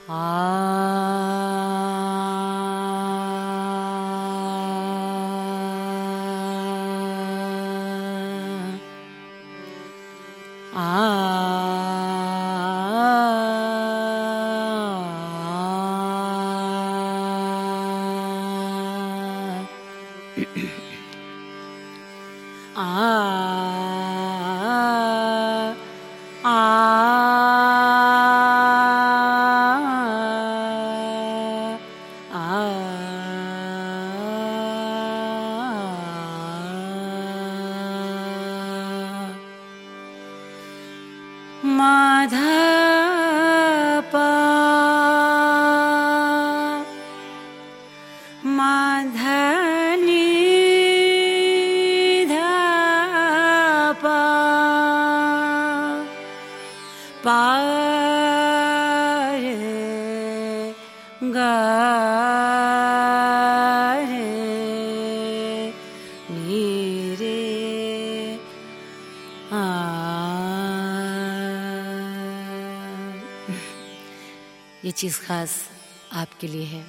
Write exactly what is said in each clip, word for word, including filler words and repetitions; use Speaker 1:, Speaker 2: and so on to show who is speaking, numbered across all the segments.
Speaker 1: ये चीज खास आपके लिए है।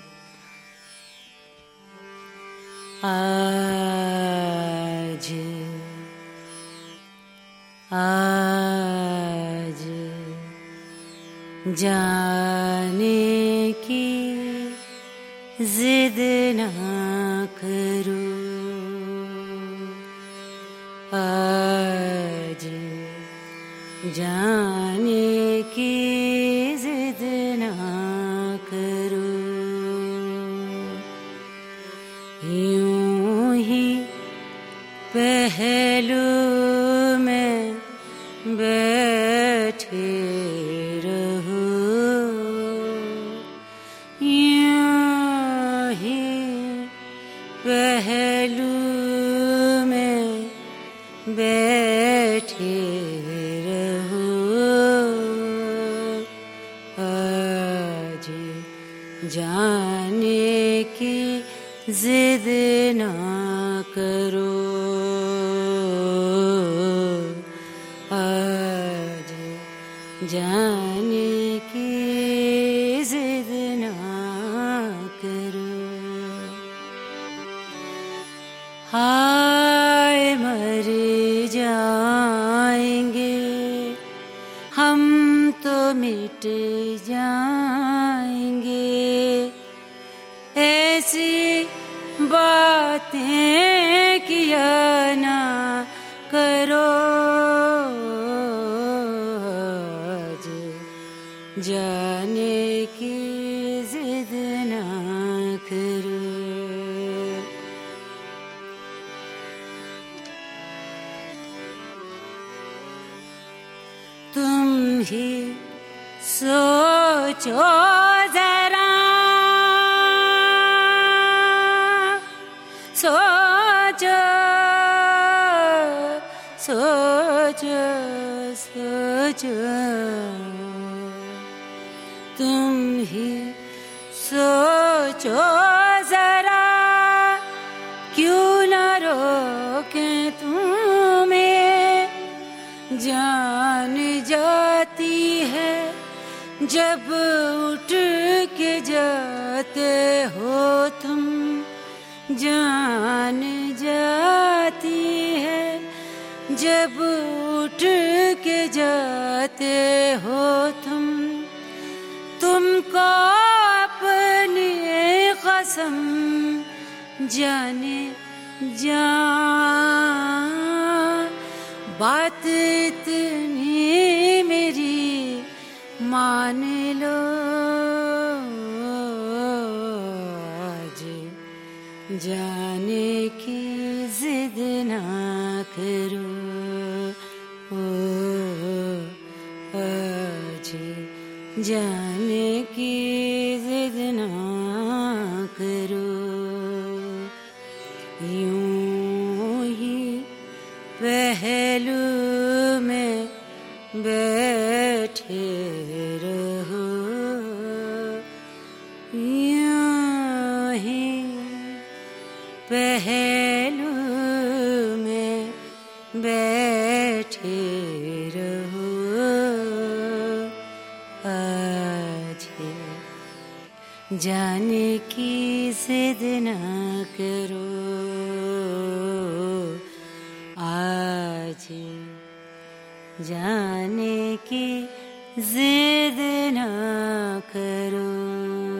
Speaker 1: आज आज जाने की जिद ना करो, आज जाने की जिद ना करो, यूं ही पहलू में बैठे रहो, यूं ही पहलू में बैठे रहो, आज जाने की जिद ना करो, आज जाने की जिद ना करो। हाय मर जाएंगे हम तो मिट जाएंगे, ऐसी बातें किया ना करो, आज जाने की जिद ना करो। तुम ही सोचो जरा, सोचो सोचो सोचो, तुम ही सोचो जरा, क्यों न रोके तुम्हें, जान जाती है जब उठ के जाते हो तुम, जान जाती है जब उठ के जाते हो तुम, तुमको अपनी कसम जाने जा, बात इतनी मेरी मान लो, आज जाने की जिद ना करो, आज जाने की जिद ना करो, यूं ही पहलू में बैठे रहो, यूं ही पहलू में बैठे रहो, आज आज जाने की जिद ना करो, आज जाने की जिद ना करो।